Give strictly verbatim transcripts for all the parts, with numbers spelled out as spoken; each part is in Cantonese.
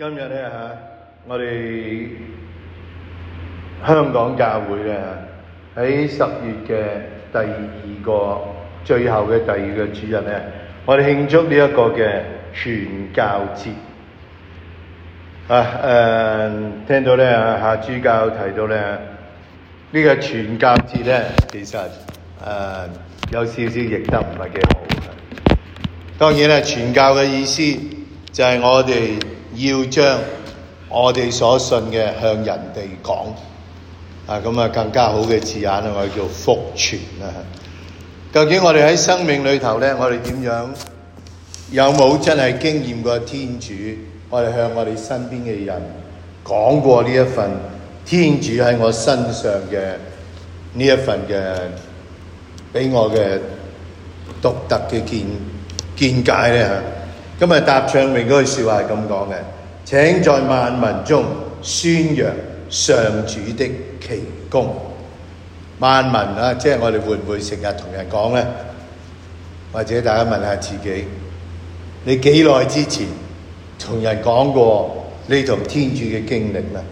今日咧嚇，我哋香港教會咧喺十月嘅第二個最後嘅第二個主日咧，我哋慶祝呢一個嘅傳教節。啊誒、呃，聽到咧夏主教提到咧，呢、這個傳教節咧，其實誒、呃、有少少譯得唔係幾好嘅。當然咧，傳教嘅意思就係我哋要將我哋所信嘅向人哋講，啊咁啊更加好嘅字眼啊，我哋叫福傳啊。究竟我哋喺生命裏頭咧，我哋點樣有冇真係經驗過天主？我哋向我哋身邊嘅人講過呢一份天主喺我身上嘅呢一份嘅俾我嘅獨特嘅見見解咧嚇。今日答唱詠嗰句説話係咁講嘅：請在萬民中宣揚上主的奇功。萬民啊，即係我哋會唔會成日同人講咧？或者大家問下自己，你幾耐之前同人講過你同天主嘅經歷咧？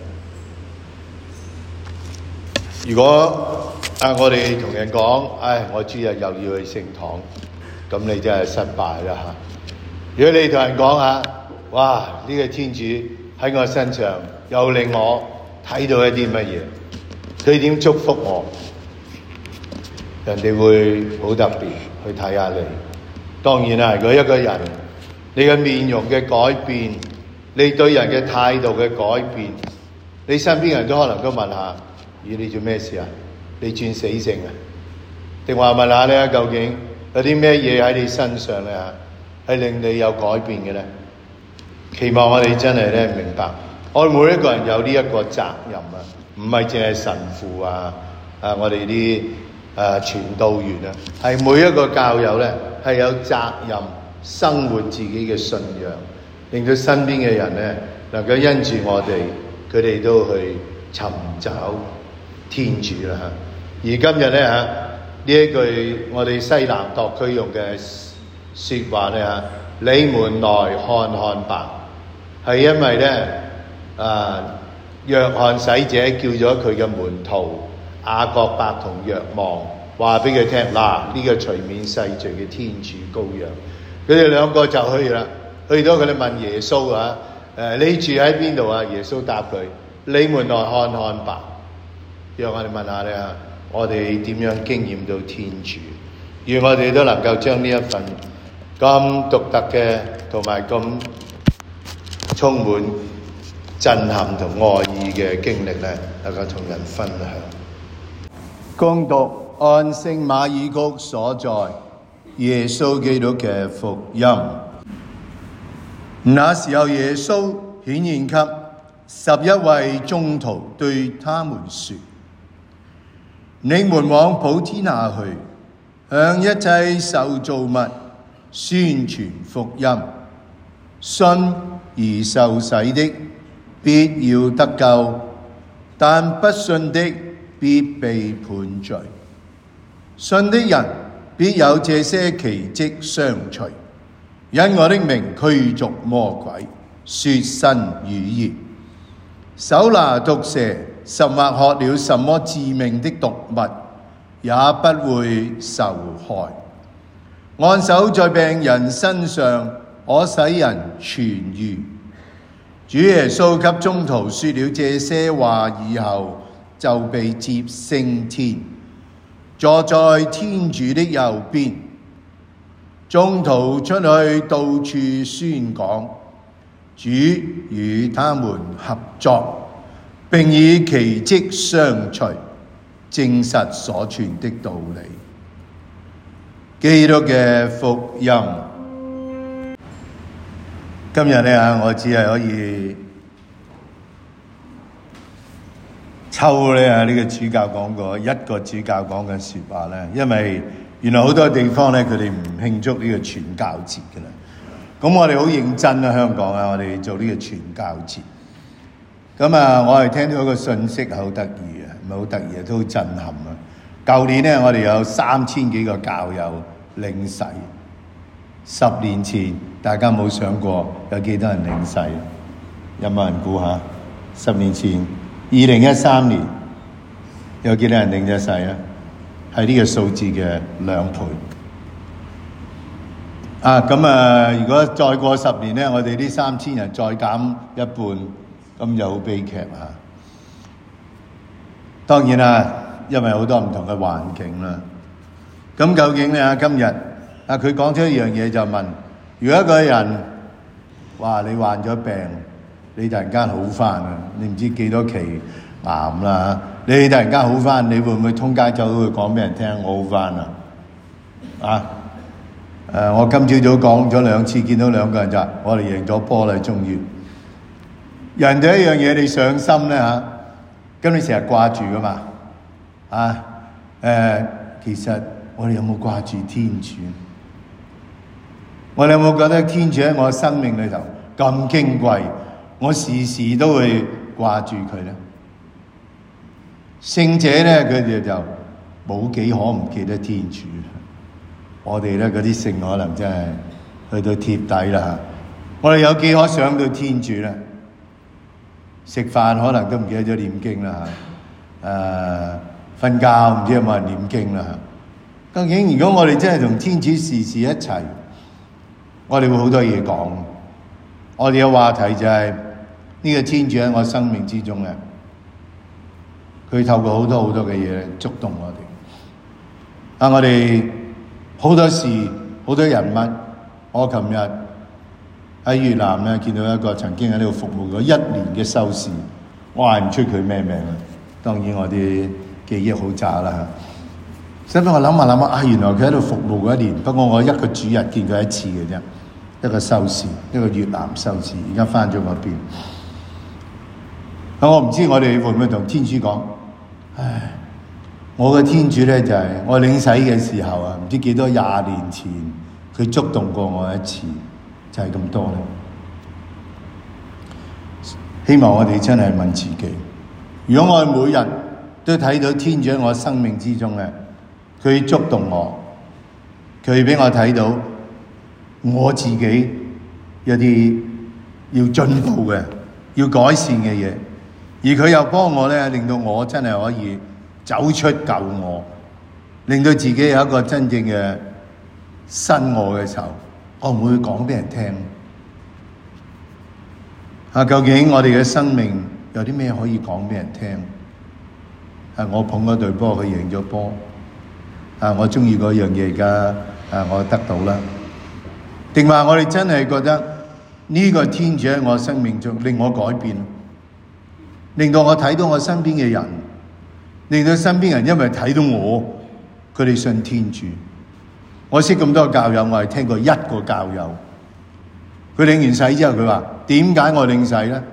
如果啊，我哋同人講，唉，我主日又要去聖堂，咁你真係失敗啦嚇！如果你同人講下，哇，呢個天主喺我身上又令我睇到一啲乜嘢，佢點祝福我，人哋會好特別去睇下你。當然啦，如果一個人你嘅面容嘅改變，你對人嘅態度嘅改變，你身邊人都可能都問下：咦，你做咩事啊？你轉死性啊？定話問下咧，究竟有啲咩嘢喺你身上咧係令你有改變嘅咧？期望我哋真係咧明白，我哋每一個人有呢一個責任啊，唔係淨係神父啊，啊我哋啲誒傳道員啊，係每一個教友咧係有責任生活自己嘅信仰，令到身邊嘅人咧能夠因住我哋，佢哋都去尋找天主啦嚇。而今日咧嚇呢一句我哋西南特區用嘅説話咧嚇，你們來看看吧，係因為咧啊，約翰洗者叫咗佢嘅門徒雅各伯同若望，話俾佢聽嗱，呢個除免世罪嘅天主羔羊。佢哋兩個就去啦，去到佢哋問耶穌啊，誒你住喺邊度啊？耶穌答佢：你們來看看吧。讓我哋問下你啊，我哋點樣經驗到天主？願我哋都能夠將呢一份咁獨特嘅同埋咁充滿震撼同愛意嘅經歷咧，能夠同人分享。恭讀按聖馬爾谷所在耶穌基督嘅福音。那時候耶穌顯現給十一位宗徒，對他們說：你們往普天下去，向一切受造物宣傳福音。信而受洗的必要得救，但不信的必被判罪。信的人必有這些奇蹟相隨，因我的名驅逐魔鬼，說新語言，手拿毒蛇，甚或喝了什麼致命的毒物，也不會受害。按手在病人身上，可使人痊癒。主耶穌給宗徒說了這些話以後，就被接升天，坐在天主的右邊。宗徒出去到處宣講，主與他們合作，並以奇蹟相隨，證實所傳的道理。基督嘅福音。今日呢，我只係可以抽呢呢個主教講過一個主教講嘅説話咧，因為原來好多地方咧佢哋唔慶祝呢個傳教節嘅啦。咁我哋好認真啊，香港啊，我哋做呢個傳教節。咁啊，我係聽到一個信息好得意啊，唔係好得意啊，都好震撼啊！舊年咧，我哋有三千幾個教友領洗。十年前，大家冇想過有幾多人領洗？ 有冇人估下？十年前，二零一三年有幾多人領咗洗啊？係呢個數字嘅兩倍。啊，咁啊，如果再過十年咧，我哋呢三千人再減一半，咁就好悲劇啊！當然啦，因為好多唔同嘅環境啦。咁究竟咧，今日啊，佢講出一樣嘢就問：如果一個人話你患咗病，你突然間好翻啊，你唔知幾多期癌啦，你突然間好翻，你會唔會通街走去講俾人聽我好翻啊？啊？誒、呃，我今朝早講咗兩次，見到兩個人就話：我哋贏咗波啦，終於。人哋一樣嘢你上心咧嚇，咁、啊、你成日掛住噶嘛？啊誒、呃，其實我哋有冇掛住天主？我哋有冇覺得天主喺我生命裏頭咁矜貴？我時時都會掛住佢咧。聖者咧，佢哋就冇幾可唔記得天主。我哋咧嗰啲聖可能真係去到貼底啦嚇。我哋有幾可想到天主咧？食飯可能都唔記得咗念經啦嚇。誒、呃，瞓覺唔知有冇人念經啦嚇。究竟如果我哋真係同天主時時一齊，我哋會好多嘢講。我哋嘅話題就係、是、呢、這個天主喺我生命之中咧，佢透過好多好多嘅嘢觸動我哋。啊，我哋。好多事，好多人物。我琴日喺越南咧見到一個曾經喺呢度服務咗一年嘅修士，我嗌唔出佢咩名啊。當然我啲記憶好渣啦嚇。所以我諗下諗下，啊原來佢喺度服務過一年。不過我一個主日見佢一次嘅啫，一個修士，一個越南修士，而家翻咗嗰邊。啊，我唔知我哋會唔會同天主講，唉。我嘅天主咧就係、是、我領洗嘅時候啊，唔知幾多廿年前，佢觸動過我一次，就係、是、咁多咧。希望我哋真係問自己，如果我每日都睇到天主喺我生命之中咧，佢觸動我，佢俾我睇到我自己有啲要進步嘅、要改善嘅嘢，而佢又幫我咧，令到我真係可以走出舊我，令到自己有一個真正嘅新我嘅時候，我唔會講俾人聽。啊，究竟我哋嘅生命有啲咩可以講俾人聽？啊，我捧嗰隊波，佢贏咗波。啊，我中意嗰樣嘢，而家啊，我得到啦。定話我哋真係覺得呢個天主喺我生命中令我改變，令到我睇到我身邊嘅人。令到身邊人因為睇到我，佢哋信天主。我識咁多教友，我係聽過一個教友，佢領完洗之後，佢話：點解我領洗咧？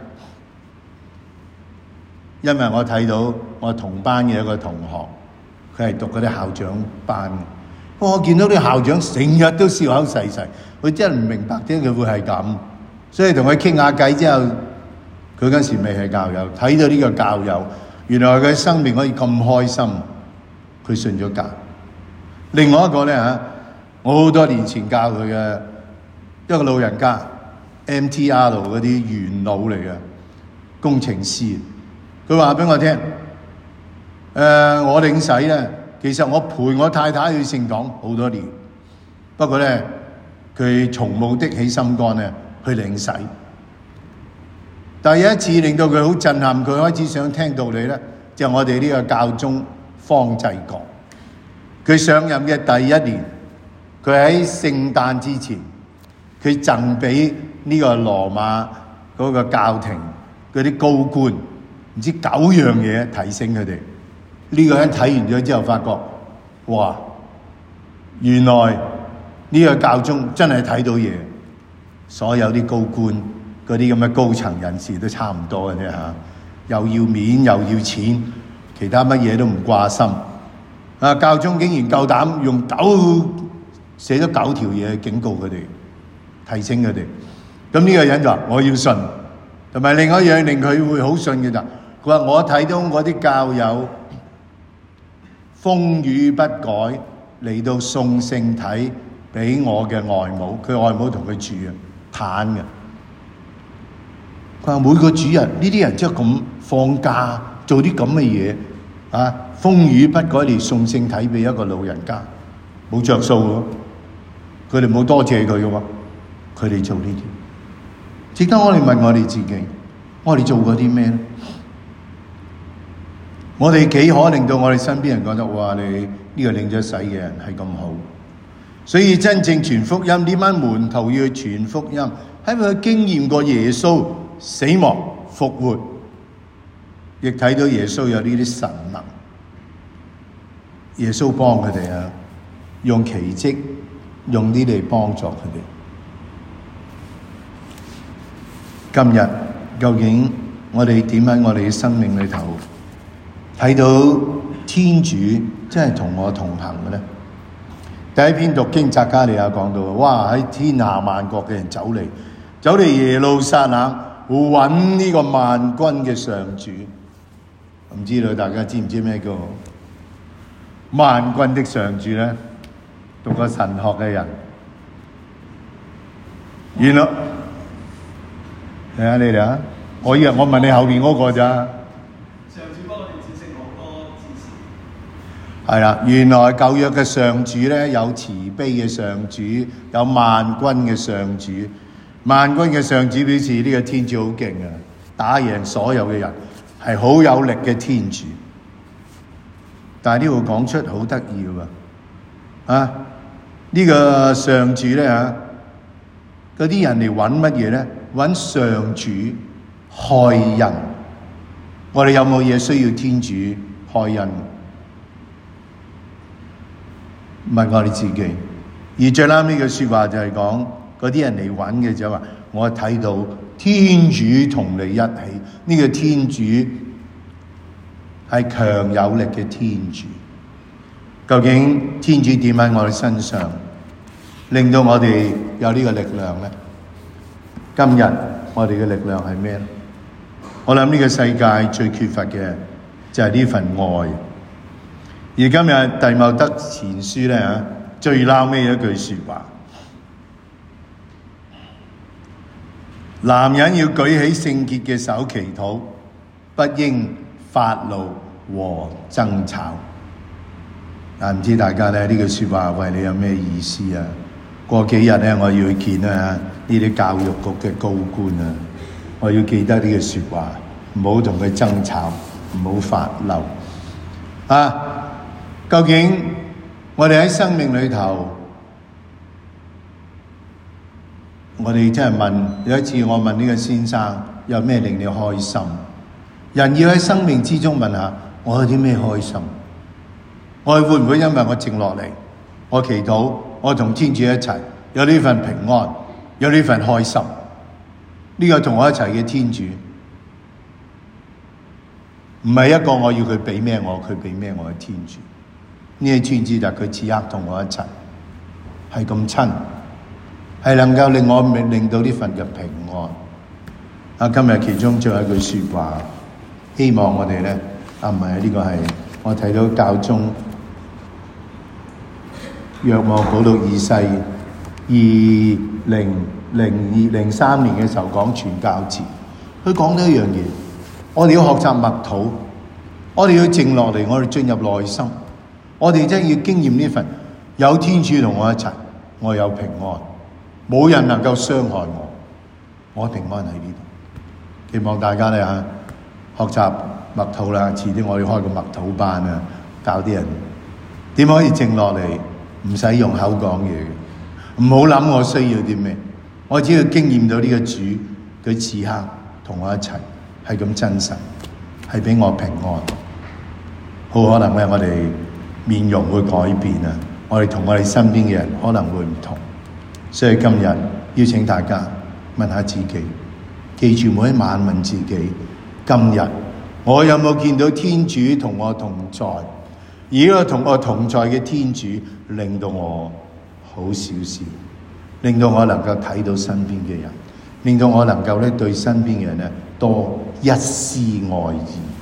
因為我睇到我同班嘅一個同學，佢係讀嗰啲校長班嘅。我見到啲校長成日都笑口噬噬，佢真係唔明白點解佢會係咁。所以同佢傾下偈之後，佢嗰時未係教友，睇到呢個教友。原來佢生命可以咁開心，佢信咗教。另外一個咧嚇，我好多年前教佢嘅一個老人家 ，M T R 嗰啲元老嚟嘅工程師，佢話俾我聽：誒、呃，我領洗咧，其實我陪我太太去聖堂好多年，不過咧佢從冇的起心肝咧去領洗。但係有一次令到佢好震撼，佢開始想聽道理咧，就係、我哋呢個教宗方濟各。佢上任嘅第一年，佢喺聖誕之前，佢贈俾呢個羅馬嗰個教廷嗰啲高官唔知九樣嘢提醒佢哋。呢、這個人睇完咗之後，發覺哇，原來呢個教宗真係睇到嘢，所有啲高官。嗰啲咁嘅高層人士都差唔多嘅啫嚇，又要面又要錢，其他乜嘢都唔掛心。啊，教宗竟然夠膽用九寫咗九條嘢警告佢哋，提醒佢哋。咁呢個人就話：我要信。同埋另外一樣令佢會好信嘅就，佢話我睇到嗰啲教友風雨不改嚟到送聖體俾我嘅外母，佢外母同佢住啊，癱嘅。 佢話每個主日呢啲人即係咁放假做啲咁嘅嘢啊，風雨不改嚟送聖體俾一個老人家，冇着數喎，佢哋冇多謝佢嘅喎，佢哋做呢啲，值得我哋問我哋自己，我哋做過啲咩咧？我哋幾可令到我哋身邊人覺得哇，你呢個領咗洗嘅人係咁好。所以真正傳福音，呢班門徒要去傳福音，係因為佢經驗過耶穌死亡復活，亦睇到耶穌有呢啲神能，耶穌幫佢哋啊，用奇蹟，用呢嚟幫助佢哋。今日究竟我哋點喺我哋嘅生命裏頭睇到天主真係同我同行嘅咧？第一篇讀經匝加利亞講到，哇！喺天下萬國嘅人走嚟，走嚟耶路撒冷揾呢個萬軍嘅上主。唔知道大家知唔知咩叫萬軍的上主咧？讀過神學嘅人，原來睇下你哋啊！我以為我問你後面嗰個咋？係啦，原來舊約嘅上主咧，有慈悲嘅上主，有萬軍嘅上主。萬軍嘅上主表示呢個天主好勁啊，打贏所有嘅人，係好有力嘅天主。但係呢度講出好得意嘅喎，啊呢、這個上主咧嚇，嗰啲人嚟揾乜嘢咧？揾上主害人。我哋有冇嘢需要天主害人？問我哋自己，而最啱呢句説話就係講嗰啲人嚟揾嘅就話，我睇到天主同你一起，呢、這個天主係強有力嘅天主。究竟天主點喺我哋身上，令到我哋有呢個力量咧？今日我哋嘅力量係咩咧？我諗呢個世界最缺乏嘅就係呢份愛。而今日弟茂德前書咧嚇，最撈尾一句説話：男人要舉起聖潔嘅手祈禱，不應發怒和爭吵。啊，唔知大家咧呢句説話為你有咩意思啊？過幾日咧，我要去見啊呢啲教育局嘅高官啊，我要記得呢句説話，唔好同佢爭吵，唔好發怒啊！究竟我哋喺生命裏頭，我哋真係問，有一次我問呢個先生，有咩令你開心？人要喺生命之中問下，我有啲咩開心？我會唔會因為我靜落嚟，我祈禱，我同天主一齊，有呢份平安，有呢份開心？呢個同我一齊嘅天主，唔係一個我要佢俾咩我，佢俾咩我嘅天主。呢個天主就佢此刻同我一齊，係咁親，係能夠令我令到呢份嘅平安。啊，今日其中最後一句説話，希望我哋咧，啊唔係呢個係我睇到教宗若望保祿二世二零零二零三年嘅時候講傳教節，佢講到一樣嘢，我哋要學習默禱，我哋要靜落嚟，我哋進入內心。我哋真係要經驗呢份有天主同我一齊，我有平安，冇人能夠傷害我，我平安喺呢度。希望大家咧嚇學習默禱啦，遲啲我要開個默禱班啊，教啲人點可以靜落嚟，唔使用口講嘢嘅，唔好諗我需要啲咩，我只要經驗到呢個主，佢此刻同我一齊，係咁真實，係俾我平安。好可能咧，我哋面容會改變啊！我哋同我哋身邊嘅人可能會唔同，所以今日邀請大家問下自己，記住每一晚問自己：今日我有冇見到天主同我同在？而呢個同我同在嘅天主，令到我好少少，令到我能夠睇到身邊嘅人，令到我能夠咧對身邊嘅人咧多一絲愛意。